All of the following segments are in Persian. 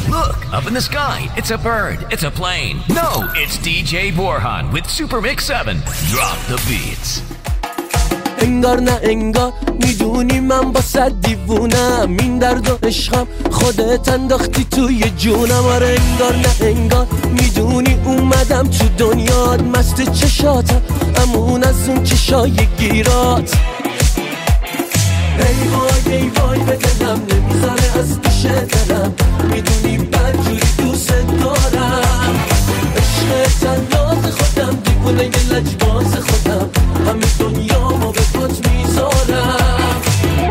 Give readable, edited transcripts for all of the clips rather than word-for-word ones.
look, up in the sky. It's a bird. It's a plane. No, it's DJ Borhan with Super Mix 7. Drop the beats. انگار نه انگار میدونی من با صد دیوونم، این درد و عشقم خودت انداختی توی جونم. آره انگار نه انگار میدونی اومدم تو دنیات، مست چشاتم امون از اون چشای گیرات. ای وای ای وای به دلم نمیذاره از پیش دلم، میدونی بدجوری دوست دارم. عشق تناز خودم دیوونه یه لجباز خودم، همه دنیامو به پات میذارم.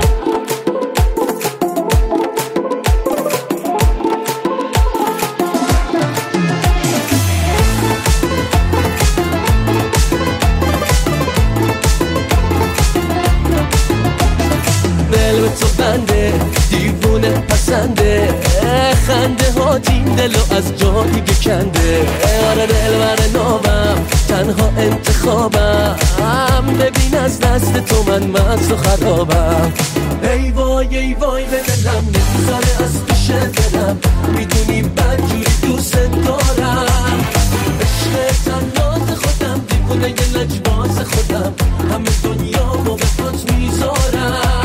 دل به تو بنده دیوونه پسنده، خنده ها این دلو از جا دیگه کنده. آره دل بر نابم تنها انتخابم، ببین از دست تو من مست و خرابم. ای وای ای وای به دلم نمیذاره از پیش دلم، میدونی بدجوری دوست دارم. عشق تناز خودم دیوونه یه لجباز خودم، همه دنیامو به پات میذارم.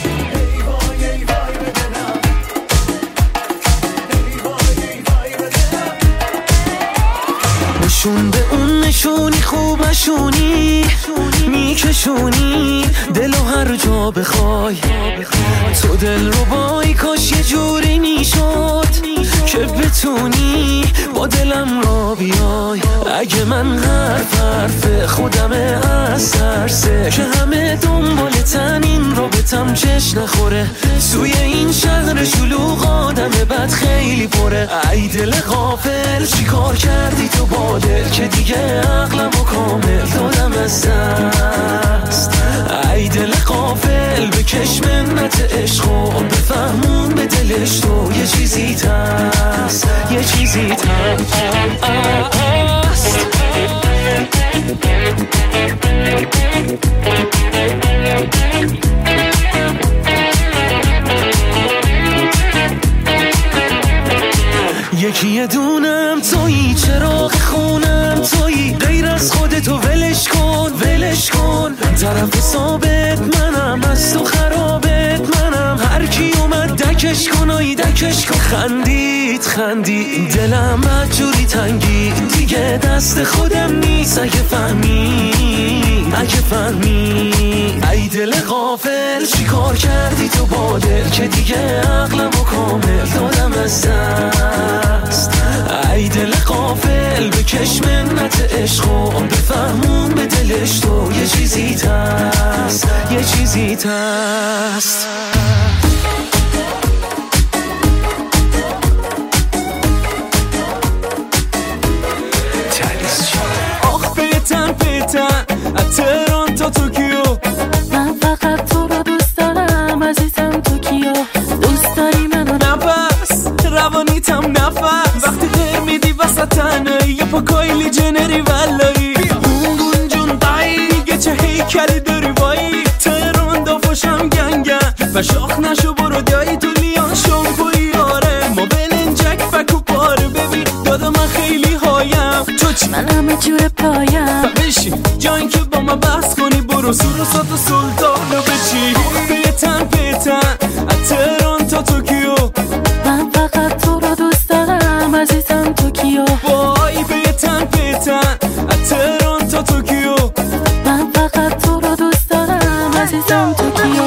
نشون به اون نشونی خوبشونی میکشونی دلو هر جا بخوای، تو دل رو بای کاش یه جوری میشد که بتونی با دلم را بیای. اگه من حرف خودمه از ترسه که همه دنبالتن این رابطم چش نخوره، توی این شهر شلوغ آدم بد خیلی پره. ای دل غافل چی کار کردی تو با دل که دیگه عقلم و کامل دادم از دست. ای دل غافل بکش منت عشق و بفهمون به دلش تو یه چیزی هست، یه چیزی هست. یکی دونم تویی، چراغ خونم تویی، غیر از خودتو ولش کن ولش کن. طرف ثابت منم، از تو خرابت منم، هر کی اومد دکش کن آی دکش کن. خندید دلم بدجوری تنگی دیگه دست خودم نیست. اگه فهمی ای دل غافل چی کار کردی تو با دل که دیگه عقلم و کامل دادم از دست. ای دل غافل بکش منت عشق و بفهمون به دلش تو یه چیزی هست، یه چیزی هست. از تهران تا توکیو من فقط تو رو دوست دارم عزیزم. توکیو دوست داری منو؟ نفس روانیتم نفس، وقتی غیر میدی وسط تنهایی یه پا کایلی جنری ولایی. گونگون جون دایی میگه چه هیکلی داری وایی، تهران دافاشم گنگن و شاخ نشو برو دایی تو لیان شامپوی. آره ما بلنجک فکو پاره ببین دادا من خیلی هایم. تو چی؟ من همه جور پایم بشین جایی که با ما بحث کنی، برو سور و سات و سلطانو بچی. پیتن از تهران تا توکیو من فقط تو رو دوست دارم عزیزم. توکیو وای پیتن از تهران تا توکیو من فقط تو رو دوست دارم عزیزم. توکیو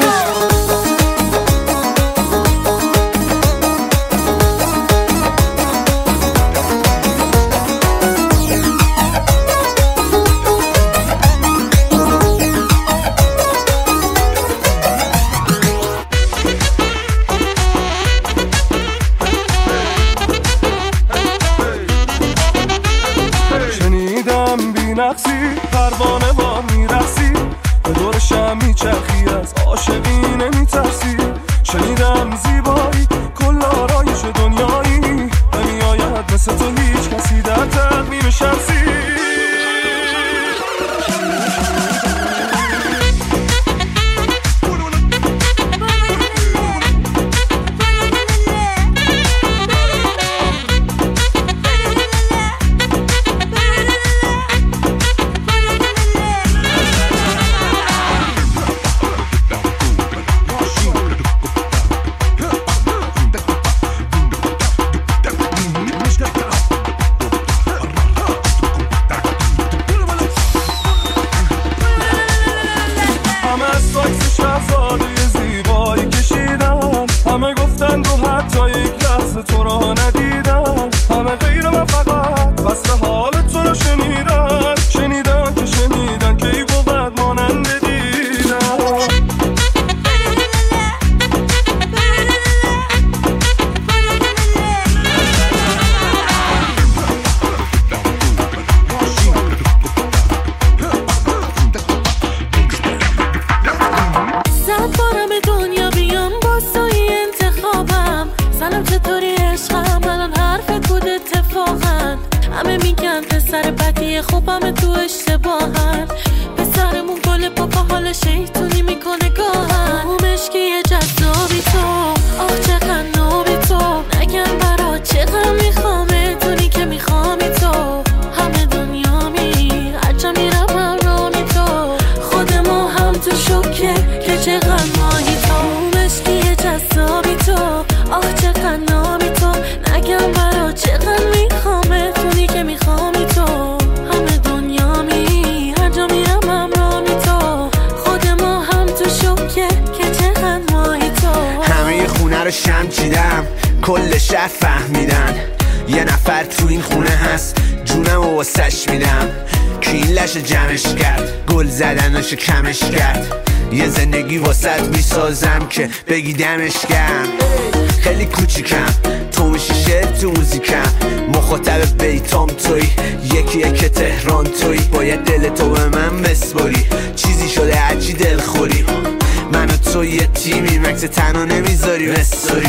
همه میگن پسر بدیه خوبم تو اشتباهن پسرمون گل پاپا حال شیطونی میکنه گاهن مشکی جذابی تو آخ چقدر نابی تو نگم برا چقدر میخوامه دونی که میخوامی تو همه دنیا می هرچه میرم برامی تو خود ما هم تو شکه که چقدر ماهی تو مشکی جذابی تو آخ چقدر نابی تو نگم برا چقدر میخوامه دونی که میخوامی تو همه دنیا می هرجا میرم همرامی تو خود ما هم تو شکه که چقدر ماهی تو همه خونه رو شم چیدم کل شهر فهمیدن یه نفر تو این خونه هست جونم و واسش میدم که این لش جمعش کرد گل زدناشو کمش کرد یه زندگی واسط میسازم که بگی دمش گرم خیلی کوچیکم تو میشی شعر تو موزیکم مخاطب بیتام توی یکیه که تهران توی باید دل تو به من بسپاری چیزی شده هرچی دل خوری من و تو یه تیمی مکس تنها نمیذاری بساری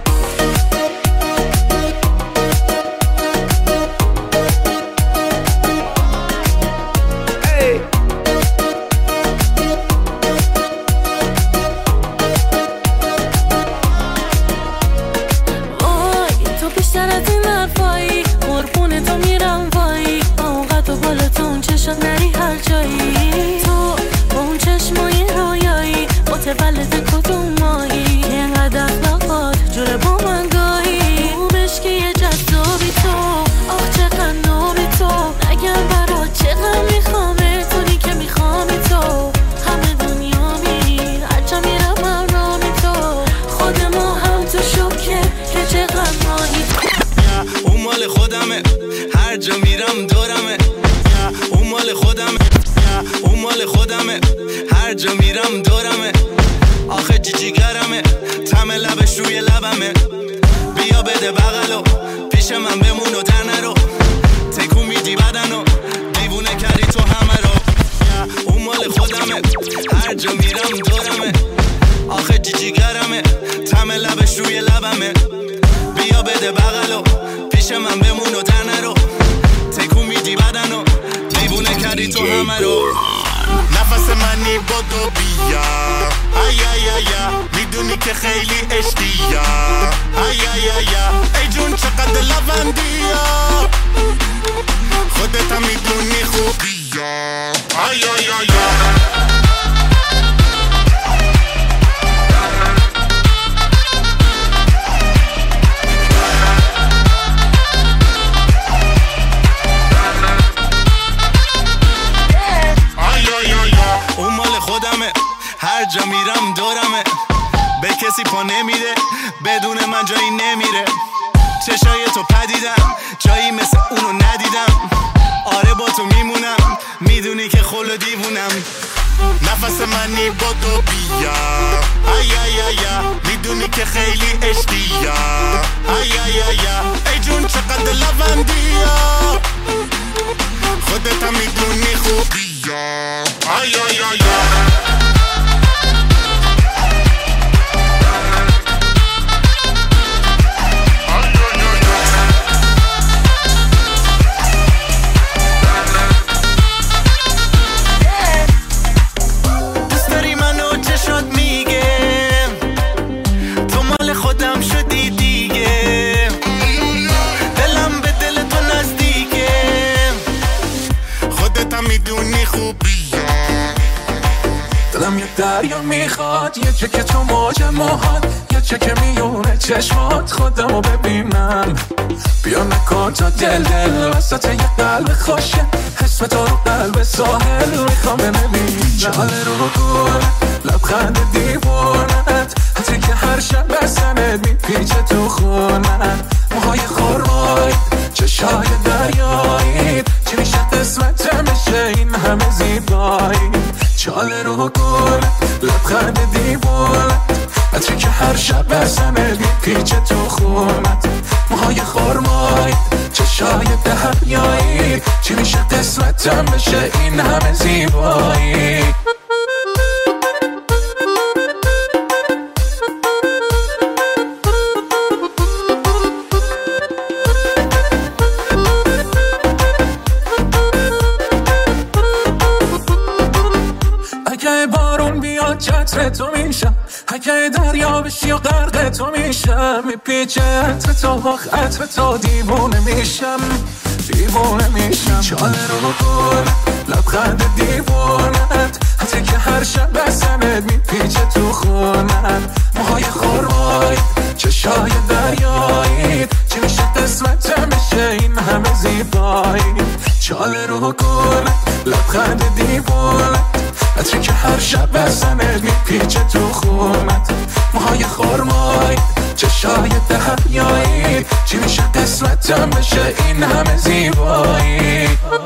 ولد کدوم مایی اینقدر اخلاقات جوره با من گاهی مشکی جذابی تو آخ چقدر نابی تو نگم برا چقدر میخوامه دونی که میخوامی تو همه دنیا می هرچه میرم برامی تو خود ما هم تو شکه که چقدر ماهی اون مال خودمه هر جا میرم دورمه اون مال خودمه اون مال خودمه هر جا میرم دورمه آخه جیگرمه تم لبش روی لبمه بیا بده بغلو پیش من بمون و در نرو تکون میدی بدنو دیوونه کردی تو همه رو اون مال خودمه هر جا میرم دورمه آخه جیگرمه تم لبش روی لبمه بیا بده بغلو پیش من بمون و در نرو تکون میدی بدنو دیوونه کردی تو همه رو نفس منی بدو بیا ای ای ای میدونی که خیلی عشقیه ای ای ای ای جون چقدر لوندیه خودت هم میدونی خوبیه ای ای ای هر جا میرم دورمه به کسی پا نمیده بدون من جایی نمیره چشای تو پدیدم جایی مثل اونو ندیدم آره با تو میمونم میدونی که خلو دیوونم نفس منی با تو بیا ای ای ای میدونی که خیلی عشقیه ای ای ای ای جون چقدر لوندیه خودت هم میدونی خوبیه ای ای ای دریا میخواد یه چک تو موج موهات یه چک میونه چشمات خودمو ببینم بیا نکن تا دل وسط یه قلب خوشه اسم تو رو قلب ساحل میخوام ببینم جاله رو گل لبخند دیوونت حتی که هر شب بسنت میپیچه تو خونت موهای خورمای چشای دریایی چی میشه قسمت میشه این همه زیبایی چاله رو گل لبخند دیوونت عطری که هر شب بسنت میپیچه تو خونت موهای خورمای چشای دریایی چی میشه قسمتم بشه این همه زیبایی بشی و غرق تو میشم، میپیچه عطر تو خطر تو، دیوونه میشم دیوونه میشم. چاله رو گل لبخند دیوونت، حتی که هر شب بسمت میپیچه تو خونت. موهای خورمایی چشای دریایی، چی میشه قسمتم بشه این همه زیبایی. چاله رو گل لبخند دیوونت، حتی که هر شب بسمت میپیچه تو خونت. موهای خورمایی چشای دریایی، چی میشه قسمتم بشه این همه زیبایی.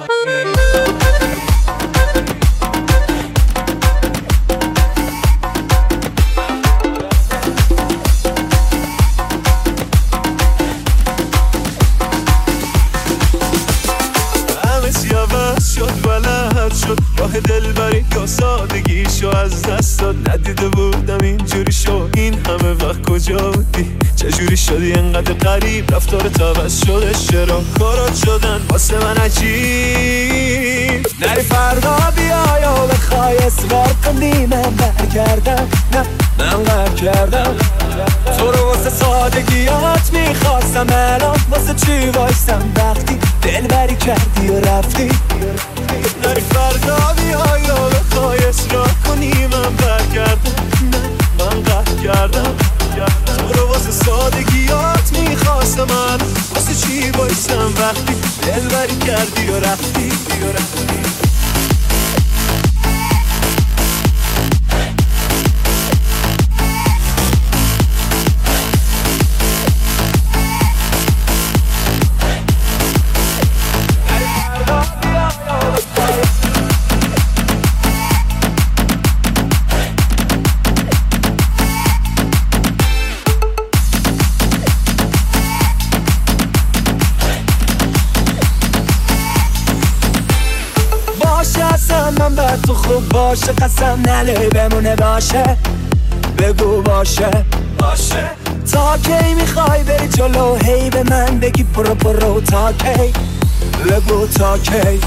شد راه دلبری یا سادگیشو از دست داد، ندیده بودم اینجوری شو. این همه وقت کجا بودی؟ چجوری شدی انقدر غریب؟ رفتارت عوض شده، چرا کارات شدن واسه من عجیب؟ نری فردا بیا یا بخوای اصرار کنی من برگردم، نه من قهر کردم تو رو واسه سادگیات میخواستم، الان واسه چی وایستم وقتی دلبری کردی و رفتی؟ نری فردا بیا یا بخوای اصرار کنی من برگردم، نه من قهر کردم تو رو واسه سادگیات میخواستم، من واسه چی وایستم وقتی دلبری کردی و رفتی؟ من بر تو خوب باشه، قسم نله بمونه باشه، بگو باشه تا کی میخوای بری جلو، هی به من بگی برو تا کی، بگو تا کی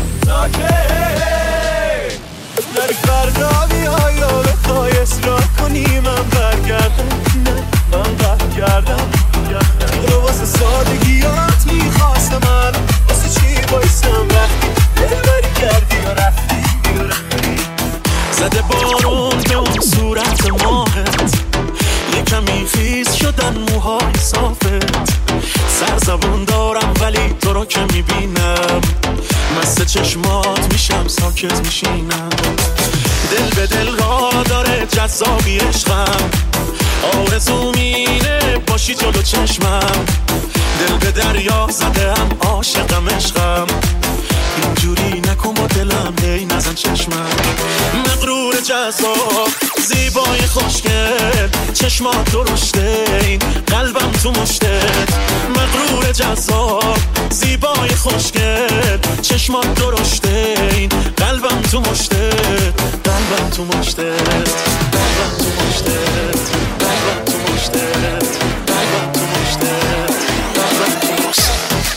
نری فردا بیا یا بخوای اصرار کنی من برگردم، نه من قهر کردم رو واسه سادگیات میخواستم، من واسه چی بایستم وقتی دلبری کردی و رفتی؟ زده بارون به اون صورت ماهت، یکمی خیز شدن موهای صافت. سرزبون دارم ولی تو رو که میبینم، مست چشمات میشم ساکت میشینم. دل به دل را داره جذابی عشقم، آرزو مینه باشی جلو چشمم. دل به دریا زدم عاشقم عشقم، اینجوری نکن با دلم هی نزن چشمم. مغرور جذاب زیبای خوشگل، چشمات درشته این قلبم تو مشتت. مغرور جذاب زیبای خوشگل، چشمات درشته این قلبم تو مشتت. قلبم تو مشتت، قلبم تو مشتت، قلبم تو مشتت، قلبم تو مشتت، قلبم تو مشتت.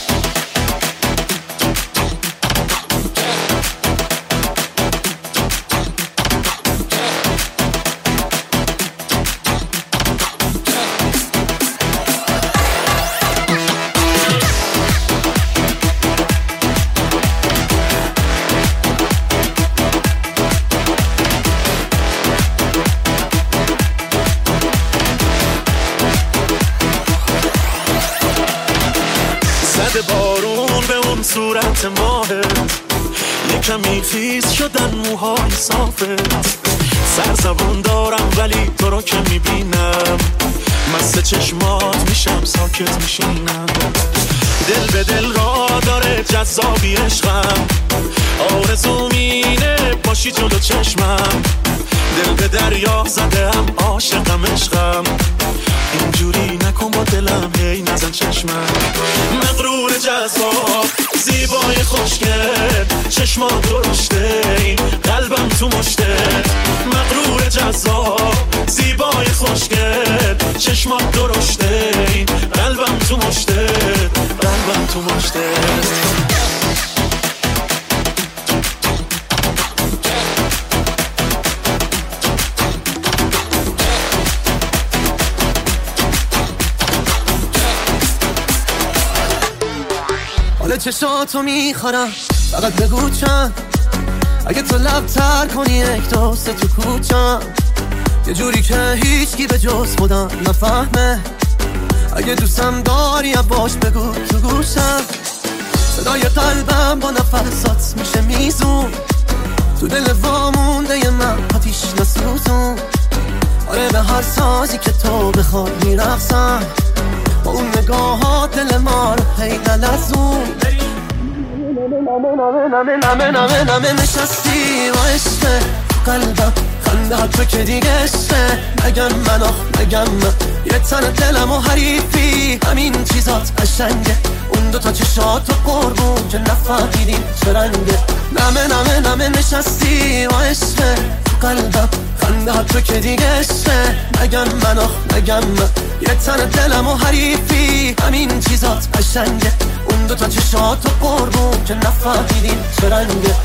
بارون به اون صورت ماهت، یکمی خیز شدن موهای صافت. سرزبون دارم ولی تو رو که میبینم، مست چشمات میشم ساکت میشینم. دل به دل را داره جذابی عشقم، آرزو مینه باشی جلو چشمم. دل به دریا زدم عاشقم عشقم، اینجوری نکن با دلم هی نزن چشمم. مغرور جذاب زیبای خوشگل، چشمات درشته این قلبم تو مشتت. مغرور جذاب زیبای خوشگل، چشمات درشته این قلبم تو مشتت. قلبم تو مشتت. حال چشاتو میخورم فقط بگو چند اگه تو لب تر کنی یک دوست تو کوچم یه جوری که هیچکی به جز خودم نفهمه اگه دوستم داری باش بگو تو گوشم صدای قلبم با نفسات میشه میزون تو دل وامونده ی من آتیش نسوزون آره به هر سازی که تو بخواد میرقصم با اون نگاهات دل ما رو هی نلرزون نمه نشستی و عشقه قلبم خنده ها تو که دیگه عشقه نگم من نگم من یه تن دلم و حریفی همین چیزات قشنگه اون دوتا چشات و قربون که نفهمیدیم چه رنگه نمه نشستی و عشقه قلبم خنده ها تو که دیگه عشقه نگم من یه تن دلم و حریفی همین چیزات قشنگه اون دوتا چشات و قربون که نفهمیدیم چه رنگه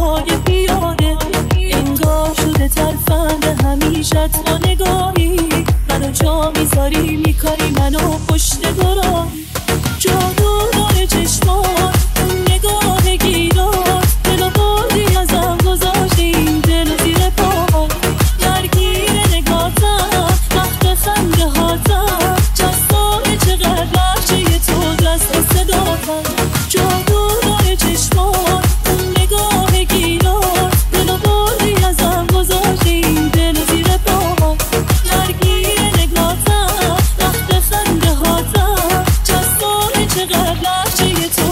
های پیاده انگار شده ترفند همیشه تو نگاهی منو جا میذاری میکاری منو پشت گراهی جادو داره چشمات نگاه گیرات دلو بردی ازم گذاشتی دلو زیر پاهات درگیر نگاتم وقت خنده هاتم جذابه چقدر بخشی تو دست صداتم جادو داره چشمات نگاه گیرات دلو بردی ازم گذاشتی دلو زیر پاهات درگیر نگاتم وقت خنده هاتم جذابه چقدر بخشی تو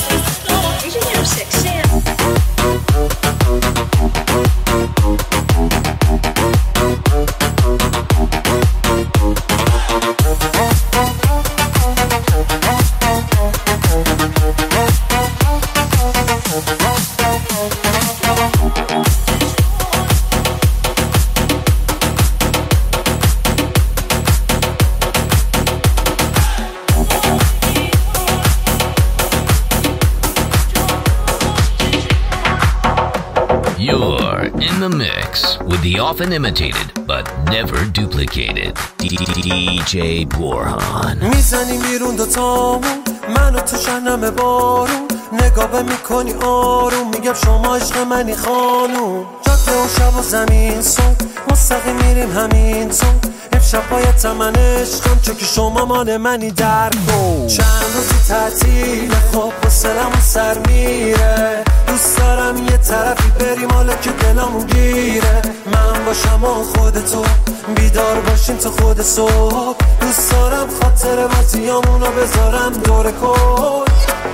You're in the mix with the often imitated but never duplicated DJ Borhan. میزنی بیرون دوتامون منو تو شنم بارون نگاه میکنی آروم میگم شما عشق منی خانوم جاده و شب و زمین صبح مستقیم میریم همین تو امشب باید من عشقم چون که شما مال منی در کن چند روزی تعطیل خب حوصله‌مون سر میره دوست دارم یه طرفی بریم حالا که دلمون گیره من باشم و خودتو بیدار باشیم تا خود صبح دوست دارم خاطر بازیامونو بذارم دور کن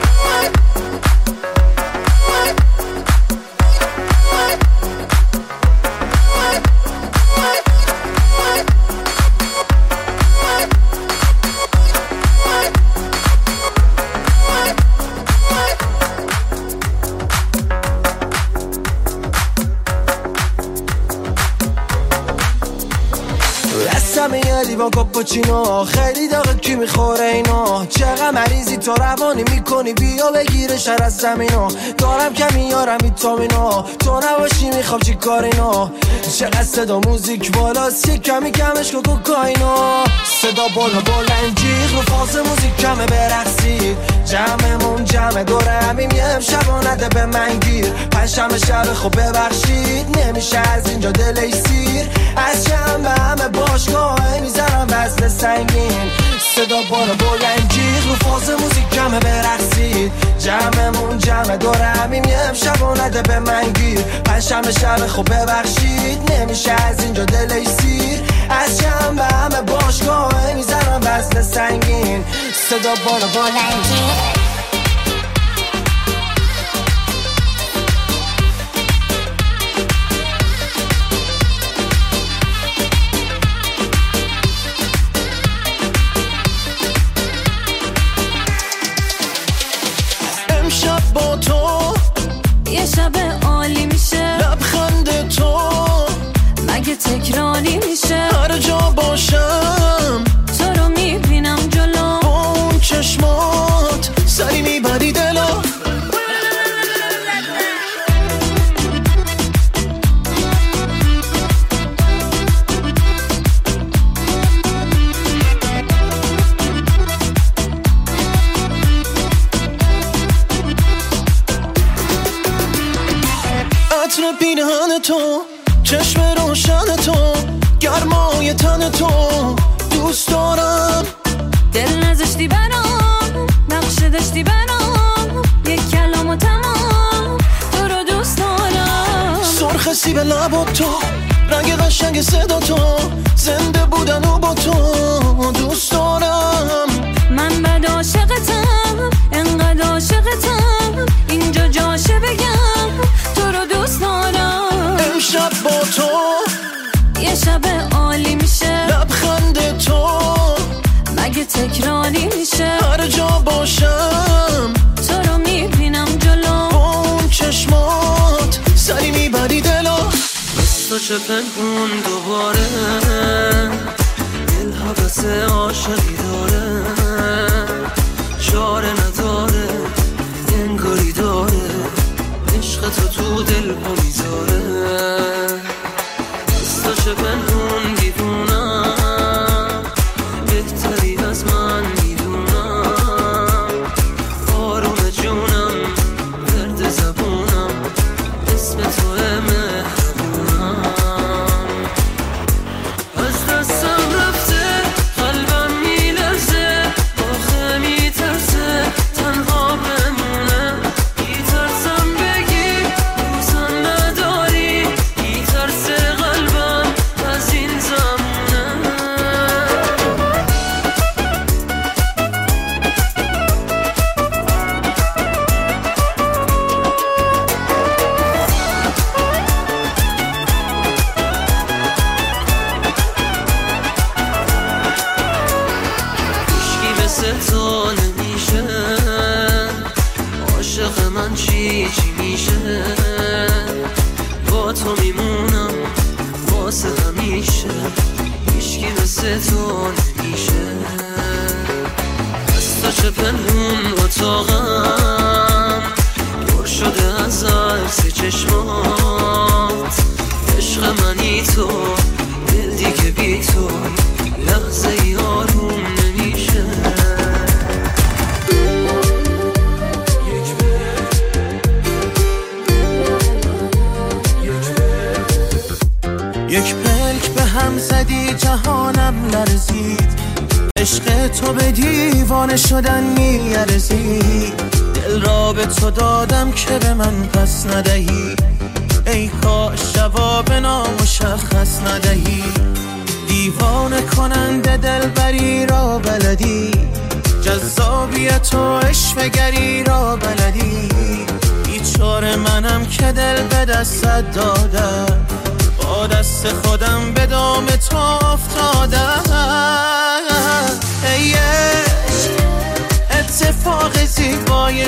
یه لیوان کاپوچینو خیلی داغه کی میخوره اینا چقدر مریضی تو روانی میکنی بیا بگیره شر از زمینو دارم کمی یارم ویتامینو تو نباشی میخوام چی کار اینا چقدر صدا موزیک بالاست یه کمی کمش کو کوکائینا صدا بالا بلنجیغ رو فاز موزیک کمه برقصید جمعمون جمع دوره همیم یه امشب نده به من گیر پنجشنبه شب خب ببخشید نمیشه از اینجا دلش سیر از شنبه همه باشگاه میزنم وزن سنگین صدا بالا بلنجیغ رو فاز موزیک کمه برقصید جمعمون جمع دوره همیم یه امشب نده به من گیر پنجشنبه شب خب ببخشید نمیشه از اینجا دلش سیر از شنبه همه باشگاه میزنم وزن سنگین صدا بالا بلنجیغ با تو یه شب عالی میشه لبخند تو مگه تکراری میشه هر جا باشم تو رو میبینم جلو با اون چشمات سری میبری دلو عطر پینهن تو چشم روشن تو گرمای تن تو دوست دارم دل نذاشتی برام نقشه داشتی برام یک کلام و تمام تو رو دوست دارم سرخ سیب لبات تو رنگ قشنگ صدا تو زنده بودن و با تو دوست دارم من بد عاشقتم انقدر عاشقتم اینجا جاشه بگم تو رو دوست دارم امشب با تو یه شب عالی میشه لبخند تو مگه تکراری میشه هر جا باشم تو رو میبینم جلو با اون چشمات سری میبری دلو مثل پنهون دوباره دل حوث عاشقی داره چاره نداره انگاری داره عشق تو رو دل پا میذاره دستاشه پنهون دیوونم بهتری از من میدونم آروم جونم درد زبونم اسم توه مهربونم از دستم رفته قلبم میلرزه آخه میترسه تنها بمونه میترسم بگی دوستم نداری میترسه قلبم از این زمونه هیچکی مثل تو نمیشه عاشق من چی میشه با تو میمونم واسه همیشه هیچکی مثل تو نمیشه از تو چه پنهون اتاقم پر شده از عکس چشمات عشق منی تو دل دیگه بی تو لحظه ای آروم نمیشه یک پلک به هم زدی جهانم لرزید عشق تو به دیوانه شدن میارزید دل را به تو دادم که به من پس ندهی ای کاش جواب نامشخص ندهی دیوانه کننده دلبری را بلدی جذابیت و عشوه‌گری را بلدی بیچاره منم که دل به دستت دادم با دست خودم به دام تو افتادم ای عشق اتفاق زیبای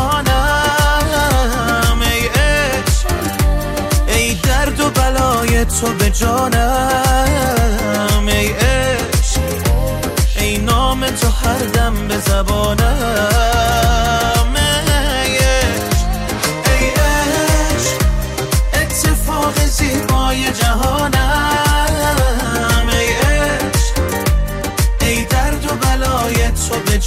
جهانم ای عشق ای درد و بلای تو به جانم ای عشق ای نام تو هر دم به زبانم ای عشق ای عشق اتفاق زیبای جهانم ای عشق ای درد و بلای تو به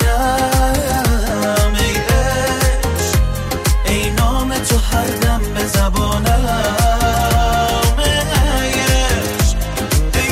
جانم ای عشق ای نام تو هر دم به زبانم ای عشق ای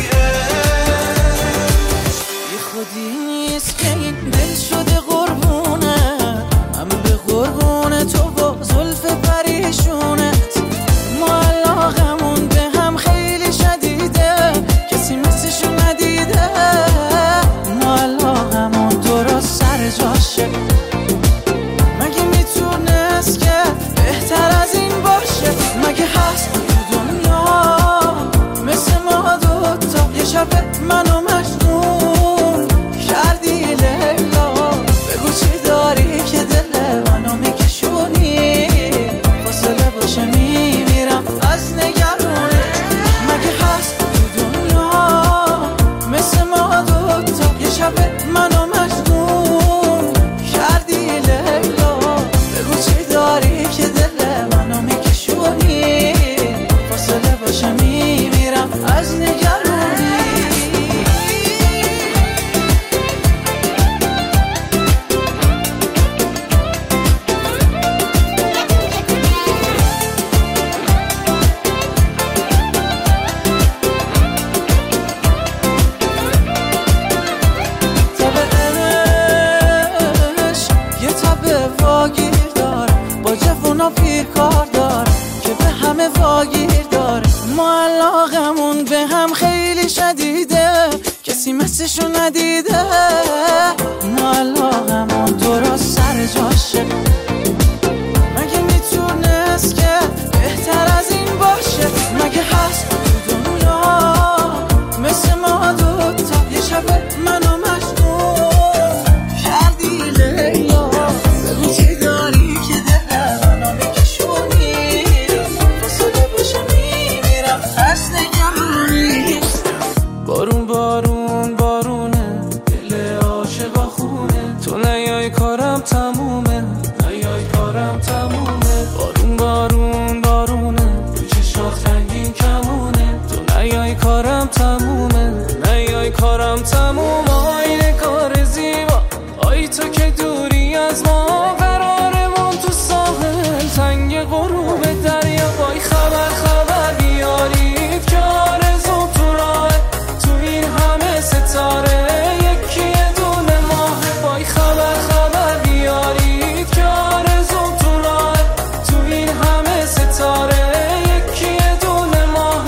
عشق بی خودی نیست که این دل شده قربونه من به قربون تو با زلف پریشونت ما علاقمون به هم خیلی شدیده کسی مثلشو ندیده ما علاقمون درست سر جاشه مگه میتونست که بهتر از این باشه مگه هست تو دنیا مثل ما دوتا یه شب منو مجنون کردی لیلا بگو چی داری که دل منو میکشونی فاصله باشه میمیرم از نگرونه مگه هست تو دنیا مثل ما دوتا یه شب منو مجنون کردی لیلا بگو چی داری که دل منو میکشونی فاصله باشه میمیرم از نگرونی یه تب واگیر داره با جوونا پیر کار داره که به همه واگیر داره ما علاقمون به هم خیلی شدیده کسی مثلشو ندیده ما علاقمون درست سر جاشه مگه میتونست که بهتر از این باشه مگه هست تو دنیا مثل ما دوتا یه شب منو مجنون کردی لیلا بگو چی داری که دل منو میکشونی فاصله باشه میمیرم از نگرونی بارون بارون بارونه دل عاشقا خونه تو نیای کارم تمومه تموم آینه کار زیبا آی تو که دوری از ما قرارمون تو ساحل تنگ غروب دریا وای خبر بیارید که آرزو تو راه تو این همه ستاره یکی یه دونه ماه وای خبر بیارید که آرزو تو راه تو این همه ستاره یکی یه دونه ماه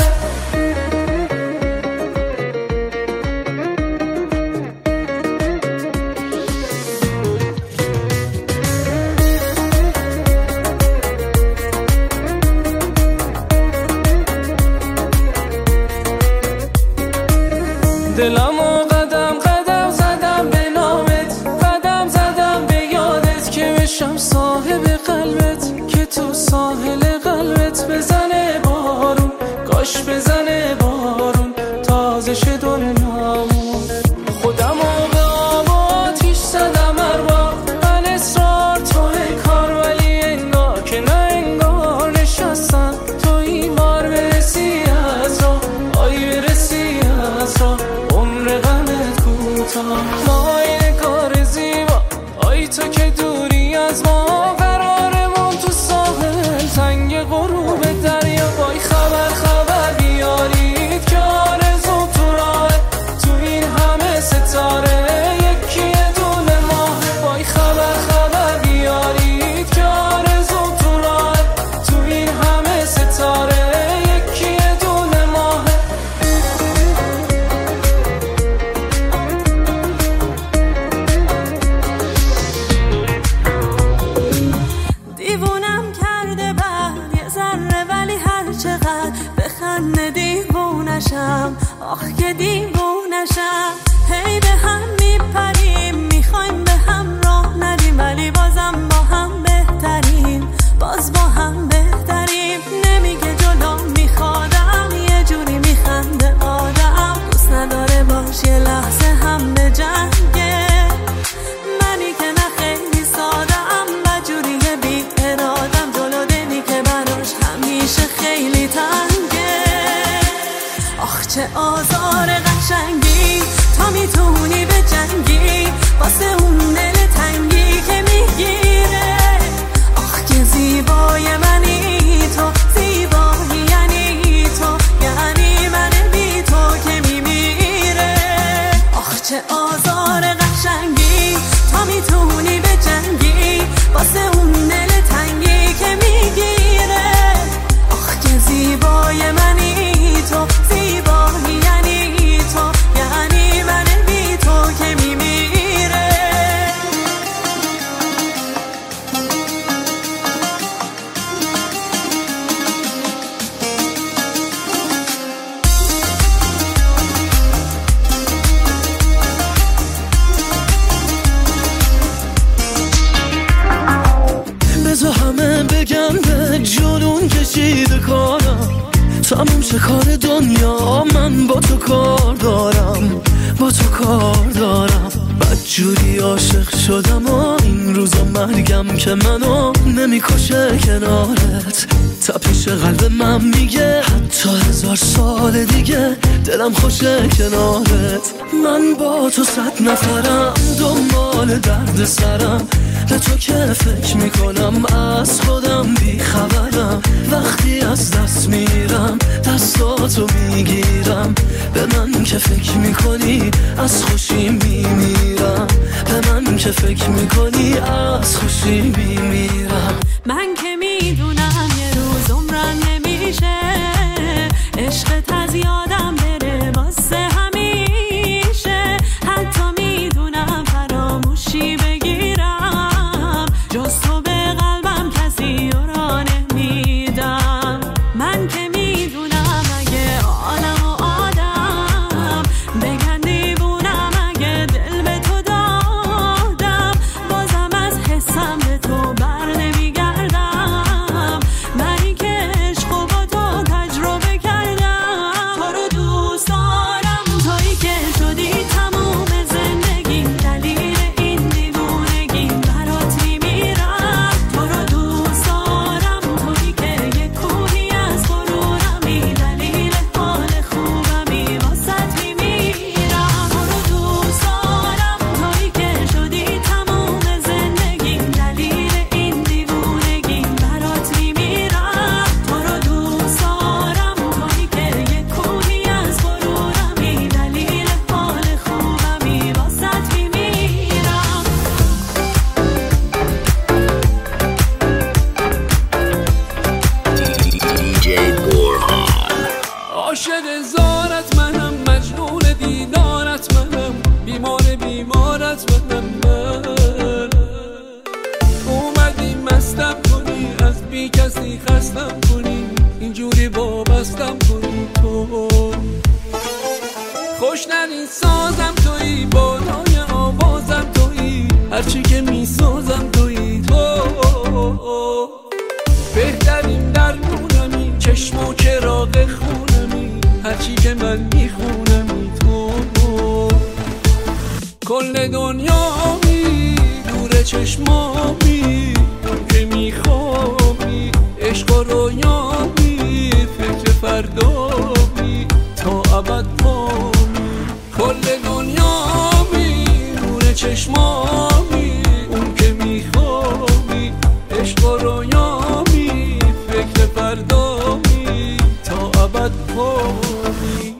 دلمو قدم زدم به نامت قدم زدم به یادت که بشم صاحب قلبت که تو ساحل قلبت بزنه بارون کاش بزنه بارون تازه شه دنیامون خودمو به آب آتیش زدم ارباب من اصرار توی کار ولی انگار که نه انگار نشستم تو این بار برسی از راه آی برسی از راه عمر غمت کوتاه ما این کار زیبا آی تو که دوری از ما قرارمون تو ساحل تنگ غروب دریا وای خبر بیارید که آرزو تو راه تو این همه ستاره یکی یه دونه ماه وای خبر بیارید که آرزو تو راه تو این همه ستاره یکی یه دونه ماه دیوونم کرده بعد یه ذره ولی هر چقدر بخنده دیوونشم آخ که دیوونشم هی به هم میپریم میخوایم به هم راه ندیم ولی بازم با هم بهتریم باز با هم بهتریم نمیگه جلو میخوادم یه جوری میخنده آدم دوست نداره باش یه لحظه هم به جنگه منی که نه خیلی سادم بجوری بی ارادم جلو دلی که براش همیشه خیلی تنگه آخ چه آزار قشنگی تا میتونی به جنگی واسه اون دل تنگی که میگیره آخ که زیبای منی تو زیبایی یعنی تو یعنی من بی تو که میمیره آخ چه آزار قشنگی تا میتونی به جنگی واسه اون دل تنگی که میگیره آخ که زیبای منی تو زیبایی یعنی تو یعنی من بی تو که میمیره بذار همه بگن به جنون کشیده کارم تموم شه کار دنیا من با تو کار دارم با تو کار دارم بدجوری عاشق شدم و این روزا مرگم که منو نمیکشه کنارت تپش قلب من میگه حتی 1000 سال دیگه دلم خوشه کنارت من با تو 100 نفرم دنبال درد سرم به تو که فکر میکنم از خودم بیخبرم وقتی از دست میرم دستاتو میگیرم به من که فکر میکنی از خوشی میمیرم به من که فکر میکنی از خوشی میمیرم من که میدونم یه روز عمرم نمیشه عشقت از یادم بره واسه همیشه حتی میدونم فراموشی بگیرم جز تو به قلبم کسی را نمیدم من که میدونم اگه عالم و آدم بگن دیوونم اگه دل به تو دادم بازم از حسم به تو بر نمیگردم عاشق زارت منم، مجنون دیدارت منم، بیمارت منم. من اومدی مستم کنی، از بی کسی خستم کنی، اینجوری وابستم کنی. تو خوشننی سازم تویی، بالای آوازم تویی، هرچی که میسازم تویی. تو بهترین درمونمی، چشم و چراغ خونمی، هرچی که من میخونمی. تو کل دنیامی، دور چشمامی، اون که میخوابی، عشق و رویامی، فکر فردامی، تا ابد پامی. کل دنیامی، دور چشمامی، اون که میخوابی، عشق و رویامی، فکر فردامی، تا ابد پامی.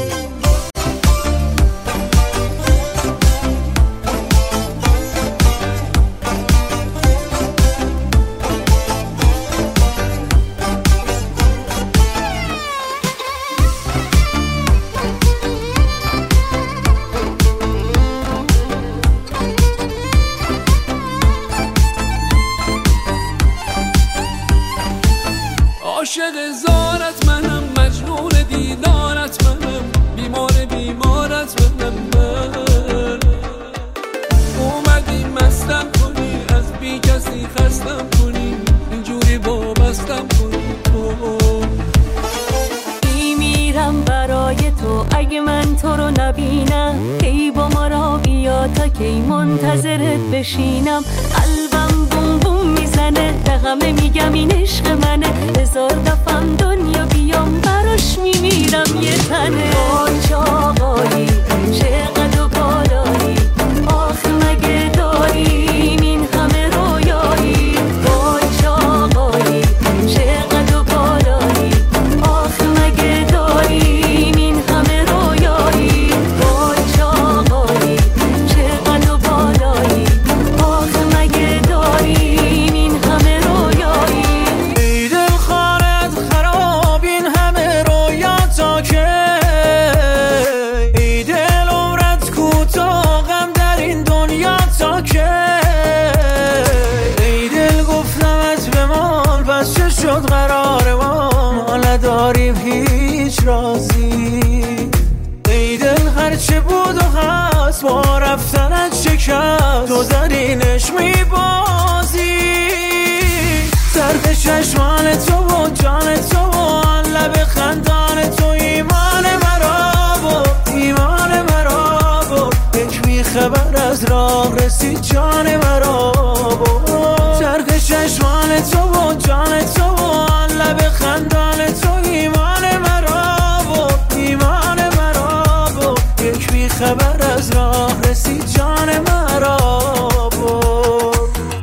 عاشق زارت منم، مجنون دیدارت منم، بیمارت منم. من اومدی مستم کنی، از بی کسی خستم کنی، اینجوری وابستم کنی. تو میمیرم برای تو، اگه من تو رو نبینم، کی با ما را بیا تا کی منتظرت بشینم. قلبم بوم بوم میزنه، به همه میگم این عشق منه، هزار دفعم دنیا بیام براش میمیرم یه تنه. وای چه آقایی، چقدر و بالایی، آخ مگه داریم این همه رویایی. وای چه آقایی، چقدر و بالایی، آخ مگه داریم این همه رویایی. وای چه آقایی، چقدر و بالایی، آخ مگه داریم این همه رویایی. ای دل خارت خراب این همه رویا تا که، ای دل عمرت کوتاه غم در این دنیا تا که، ای دل گفتمت بمان پس چه شد قرار ما نداریم هیچ رازی. ای دل هرچه بود و هست با رفتنت شکست، تو زرینش میبازی. زرد چشمان تو و جان تو و آن لب خندان تو، ایمان مرا بود، ایمان مرا بود. یک بیخبر از راه رسید جان مرا بود. زرد چشمان تو و جان تو و آن لب خندان تو، ایمان مرا بود، ایمان مرا بود. یک بیخبر از راه رسید جان مرا بود.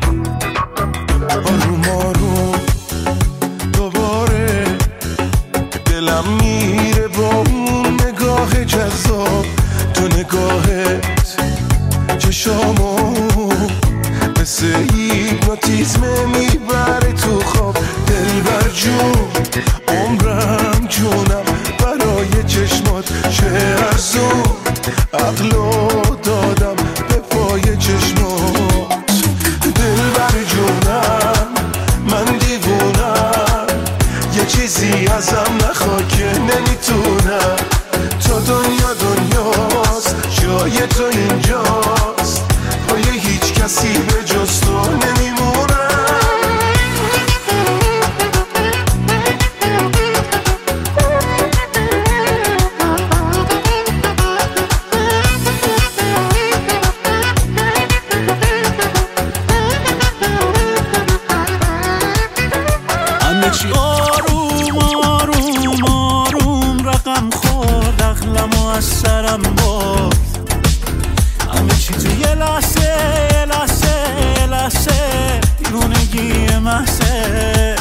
آروم آروم دوباره دلم میره با اون نگاه جذاب، تو نگاهت چشامو مثل هیپنوتیزم میبره تو خواب. دلبر جون عمرم جونم برای چشمات، چه ارزون عقلو دادم به پای چشمات. دلبر جونم من دیوونم، یه چیزی ازم نخوا که نمیتونم. تا دنیا دنیاست، جای تو اینجاست، پای هیچ کسی به جز تو نمیمونم. همه چی آروم آروم آروم رقم خورد، عقلمو از سرم برد. همه چی تو یه لحظه یه لحظه یه لحظه، دیوونگی محضه.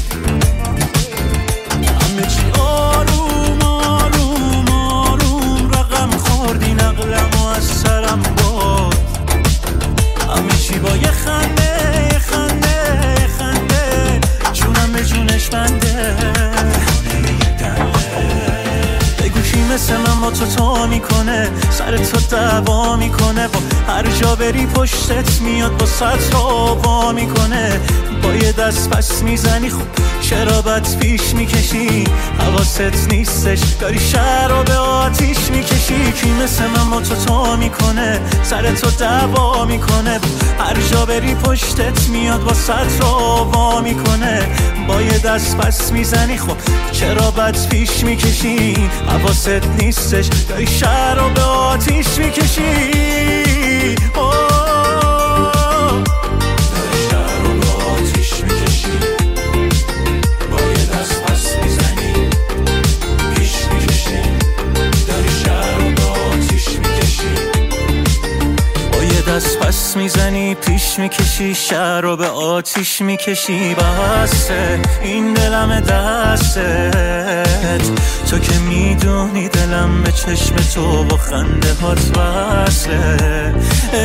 همه چی آروم آروم آروم رقم خورد، این عقلمو از سرم برد. همه چی با یه خنده یه خنده یه خنده، جونم به جونش بنده. تو میکنه، سر تو دعوا میکنه، با هر جا بری پشتت میاد با سطر وا میکنه. با یه دست پس میزنی خب چرا بد پیش میکشی؟ حواست نیستش داری شهر رو به آتیش میکشی. کی مثل من با تو میکنه، سر تو دعوا میکنه، هر جا بری پشتت میاد با سطر وا میکنه. با یه دست پس میزنی خب چرا بد پیش میکشی؟ حواست نیستش داری شهر رو به آتیش میکشی. دست پس میزنی پیش میکشی، شهر رو به آتیش میکشی. بسته این دلم دستت، تو که میدونی دلم به چشم تو با خنده هات وصله.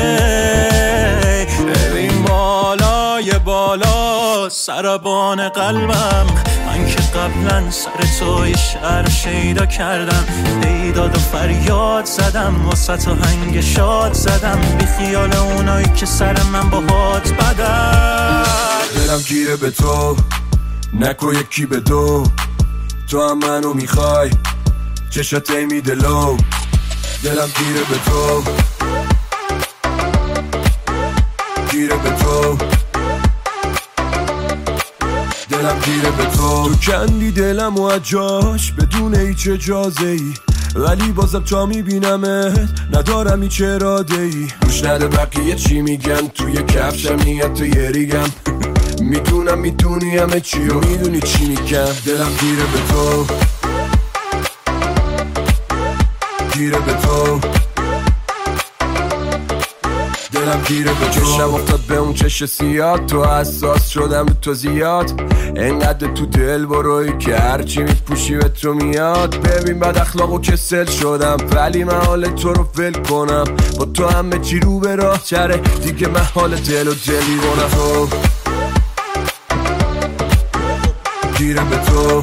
ببین بالای بالا سربان قلبم، من که قبلا سر تو یه شعر شیدا کردم، بیداد و فریاد زدم، واسه تو هنگ شاد زدم، بی خیال اونایی که سر من با هات بدن. دلم گیره به تو نکو یکی به دو، تو هم منو میخوای چشات میده لو. دلم گیره به تو گیره به تو، دلم گیره به تو. تو کندی دلم و اجاش بدون هیچ اجازه ای، ولی بازم تا میبینمت ندارم هیچ اراده ای. گوش نده بقیه چی میگن، توی کفشم نیت تو یه ریگم، میدونم میدونی همه چی و میدونی چی میگم. دلم گیره به تو گیره به تو، دلم گیره به تو. چشم افتاد به اون چش سیاد، تو حساس شدم به تو زیاد، انقدر تو دل بروی که هرچی میپوشی به تو میاد. ببین بد اخلاق و کسل شدم، ولی من حال تو رو ول کنم، با تو همه چی رو به راه چره دیگه، من حال دل و دلی کنم. تو گیره به تو،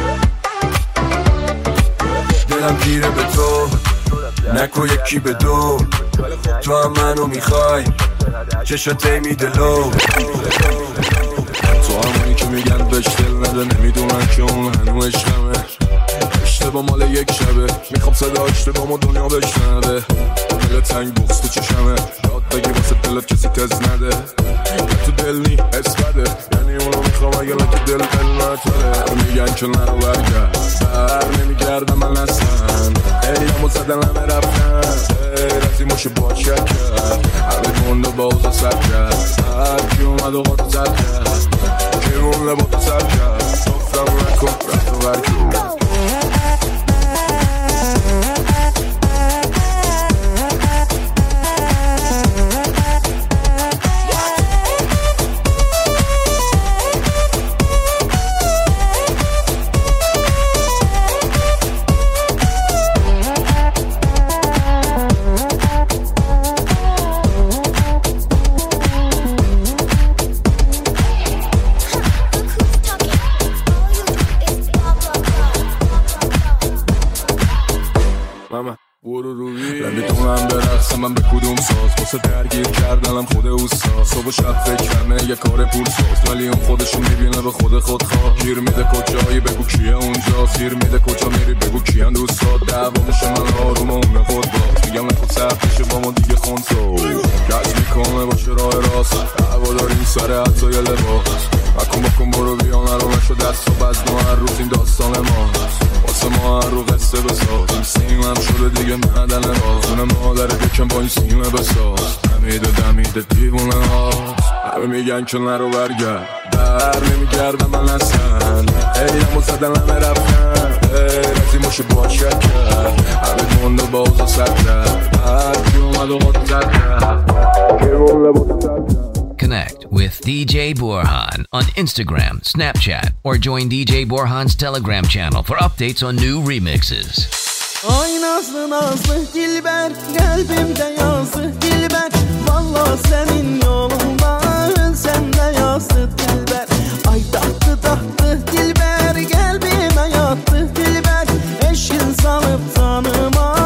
دلم گیره به تو نکو یکی به دو، تو هم منو میخوای چشات میده لو. تو همونی که میگن بهش دل نده، نمیدونن که اون هنو عشقمه. اشتباه مال یک شبه، میخوام صدا اشتباه ما دنیا بشنده. دل تنگ بغز تو چشمه، داد بگی واسه دلت کسی تز نده. تو دل نی حس بده، یعنی اونو میخوام اگه لکه دل نتره. میگن که نرو برگرد، بر نمیگردم من اصلا، ایامو زدن همه رفتن، رفتی ماشه با شکر، همه مونده با اوزا سر کرد، هر کی اومد و قاطو سر کرد، کی مونده با تو سر کرد، گفتم نکن رفت و برکن. نمیتونم برقصم من به کدوم ساز، واسه درگیر کردنم خود اوستا. صبح و شب فکرمه یه کار پول ساز، ولی اون خودشو میبینه به خود خواه. گیر میده کجایی بگو کیه اونجا، سیر میده کجا میری بگو کیان دوستات. دعوا میشه من آروم اون خود باز، میگم نکن سخت میشه با ما دیگه خونسو. کش میکنه باشه راه راست، دعوا داریم سر حتی یه لباس. بکن برو بیا نرو نشو دست و بزن هر روز این داستان ماست. واسه ما هر رو قصه بساز، این سیمم شده دیگه معدن راز. اون مادر دکم با این سیمه بساز، دمیده دیوونه هاست. همه میگن که نرو برگرد، بر نمیگردم من اصلا، ایامو زدن همه رفتن، رازی ماشه با شکر، همه مونده با اوزا سر کرد، هر کی اومد و قاطو سر کرد، کی مونده با تو سر کرد. Connect with DJ Borhan on Instagram, Snapchat, or join DJ Borhan's Telegram channel for updates on new remixes. Ay nazlı nazlı dilber, kalbimde yazdı dilber. Vallahi senin yolunda sen de yazdı dilber. Ay tahtı tahtı dilber, kalbime yattı dilber. Eşin sanıp tanıma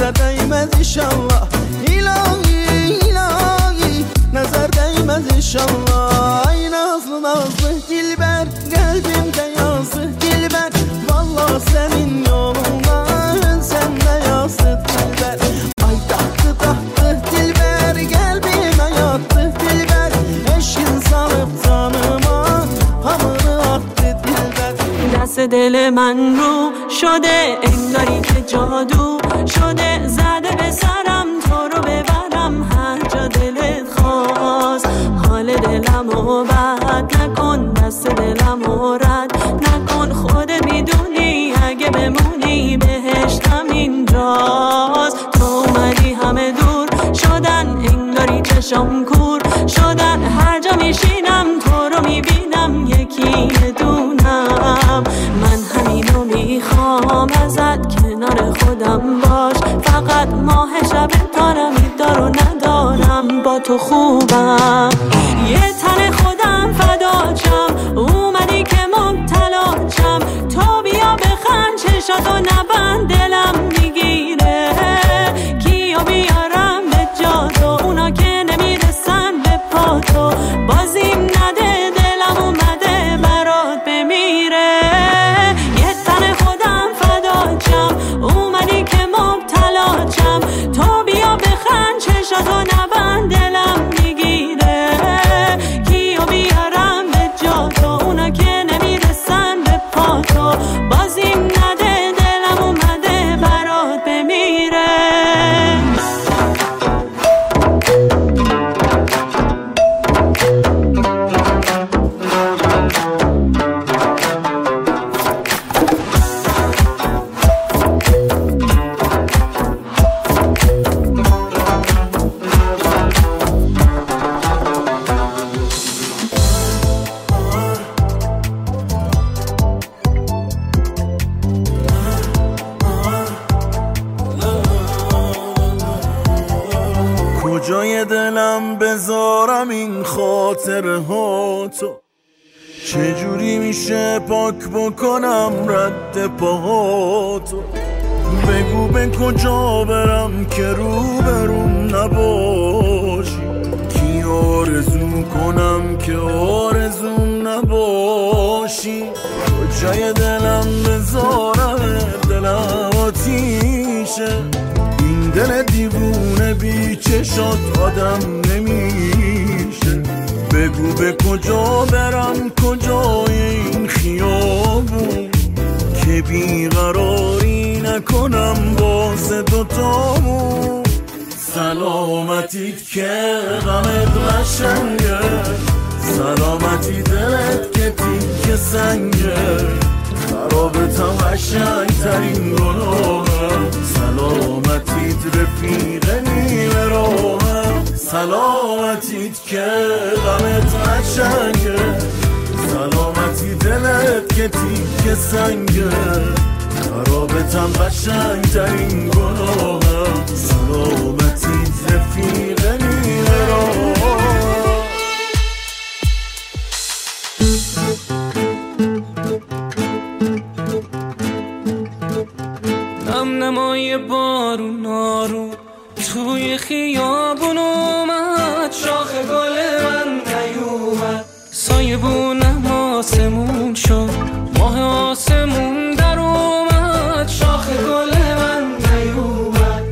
نظر دایم ایشالله الهی الهی نظر دایم ایشالله ای nazlı nazlı dilber kalbimde yazdı dilber vallahi senin yoluna sen de yazdı dilber ay tahtı tahtı dilber kalbime yattı dilber eşkin sanıp canıma hamını attı dilber دست دل من رو شده انگاری که جادو شده زده به سرم تو رو ببرم هر جا دلت خواست حال دلمو بد نکن دست دلمو رد نکن خودت میدونی اگه بمونی بهشتم اینجاست تو اومدی همه دور شدن انگاری چشم کور شدن هر جا میشینم تو رو میبینم یکی دونم من همینو میخوام ازت کنار خودم باش فقط ماه شب تارم دارو ندارم با تو خوبم یه تن خودم فداچم اومدی که مبتلا شم تو بیا بخند چشاتو نبند دلم میگیره کیو بیارم به جا تو اونا که نمیرسن به پا تو بازیم نده دلم اومده برات بمیره یه تن خودم فداچم اومدی که مبتلا شم تو بیا بخند چشاتو نبند دلم میگیره کیو بیارم به جا تو اونا که نمیرسن به پا تو بازیم نده دلم اومده برات بمیره کجای دلم بذارم این خاطره ها تو چجوری میشه پاک بکنم رد پاهاتو بگو به کجا برم که روبروم نباشی کی آرزو کنم که آرزوم نباشی کجای دلم بذارم دلم آتیشه این دل دیوونه بی چشات آدم نمیشه بگو به کجا برم کجای این خیابون که بیقراری نکنم واسه دوتامون سلامتیت که غمت قشنگه سلامتی دلت که تیک سنگه خرابتم قشنگ ترین گناهم سلامتیت رفیق نیمه راهم سلامتیت که غمت قشنگه سلامتی دلت که تیک سنگه خرابتم قشنگ ترین گناهم سلامتیت رفیق نیمه راهم نمای بارون آروم توی خیابون اومد شاخ گل من نیومد سایه بونم آسمون شد ماه آسمون در اومد شاخ گل من نیومد